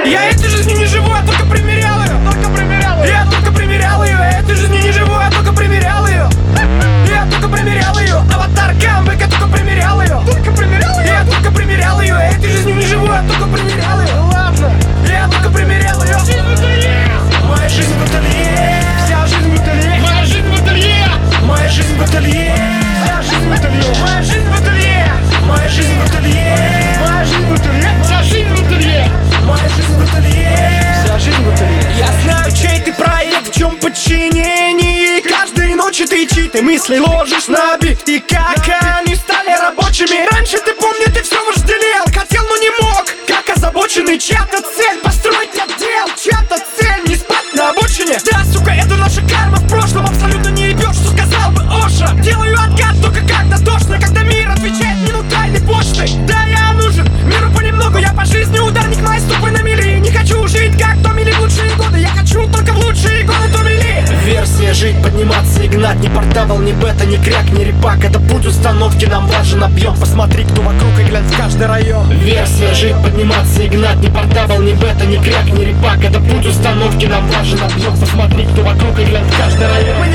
Я этой жизнью не живу, я только примерял ее. Я только примерял ее. Я этой жизнью не живу, я только примерял ее. Я только примерял ее. Аватар камбэк, я только примерял ее. Я только примерял ее. Я этой жизнью не живу, я только примерял ее. Ладно, я только примерял ее. Моя жизнь в ателье. Вся жизнь в ателье. Моя жизнь в ателье. Моя жизнь в ателье. Вся жизнь в ателье. Моя жизнь в ателье. Моя жизнь в ателье. Моя жизнь в ателье. Вся жизнь в ателье. Моя жизнь в ателье. Вся жизнь в ателье. Я знаю, чей ты проект, в чем подчинение. Каждой ночи ты чьи-то мысли ложишь на бит. И как они стали рабочими. Раньше, ты помню, ты все вожделел. Хотел, но не мог. Как озабоченный, чья-то цель построить отдел. Чья-то цель не спать на обочине. Да, сука, это наша карма в прошлом. Абсолютно не ебешь, что сказал бы Оша. Делаю откат только когда тошно. Когда мир отвечает минутальной почтой. Да, я нужен миру понемногу. Я по жизни ударник, мои стопы на мели. Не хочу жить как Томми Ли в лучшие годы. Я хочу только в лучшие годы Томми Ли. Версия жить, подниматься и гнать. Ни портабл, ни бета, ни кряк, ни репак. Это путь установки, нам важен объем. Посмотри, кто вокруг, и глянь в каждый район. Версия жить, подниматься и гнать. Ни портабл, ни бета, ни кряк, ни репак. Это путь установки, нам важен объем. Посмотри, кто вокруг, и глянь в каждый район.